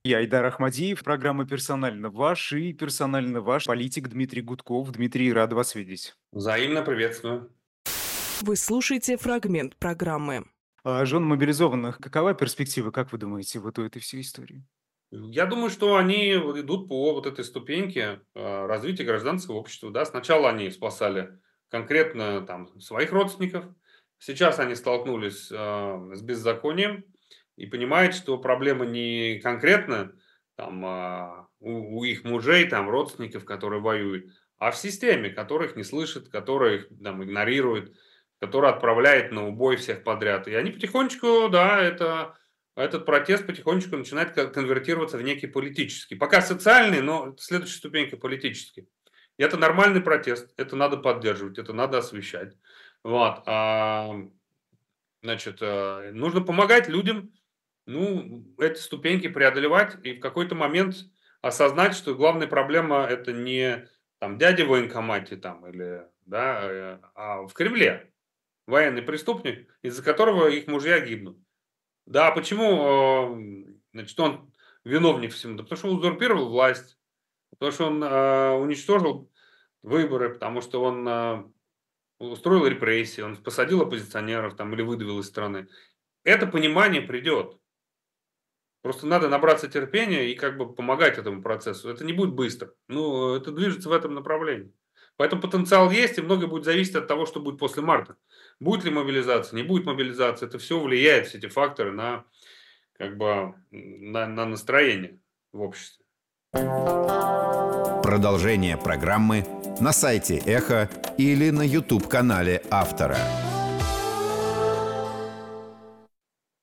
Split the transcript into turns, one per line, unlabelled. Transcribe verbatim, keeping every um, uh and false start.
Я Айдар Ахмадиев, программа «Персонально ваш» и персонально ваш политик Дмитрий Гудков. Дмитрий, рад вас видеть.
Взаимно приветствую.
Вы слушаете фрагмент программы.
А жен мобилизованных, какова перспектива, как вы думаете, вот у этой всей истории?
Я думаю, что они вот идут по вот этой ступеньке э, развития гражданского общества. Да? Сначала они спасали конкретно там, своих родственников, сейчас они столкнулись э, с беззаконием и понимают, что проблема не конкретно там, а, у, у их мужей, там, родственников, которые воюют, а в системе, которых не слышит, которая их там, игнорирует, которая отправляет на убой всех подряд. И они потихонечку, да, это этот протест потихонечку начинает кон- конвертироваться в некий политический. Пока социальный, но следующая ступенька политический. И это нормальный протест, это надо поддерживать, это надо освещать. Вот. А, значит, э, нужно помогать людям, ну, эти ступеньки преодолевать и в какой-то момент осознать, что главная проблема это не там дядя в военкомате там или, да, э, а в Кремле военный преступник, из-за которого их мужья гибнут. Да, почему, э, значит, он виновник всему? Да потому что он узурпировал власть, потому что он э, уничтожил выборы, потому что он э, устроил репрессии, он посадил оппозиционеров там, или выдавил из страны. Это понимание придет. Просто надо набраться терпения и как бы помогать этому процессу. Это не будет быстро. Ну, это движется в этом направлении. Поэтому потенциал есть, и многое будет зависеть от того, что будет после марта. Будет ли мобилизация, не будет мобилизации. Это все влияет, все эти факторы, на, как бы, на, на настроение в обществе.
Продолжение программы на сайте Эхо или на YouTube-канале автора.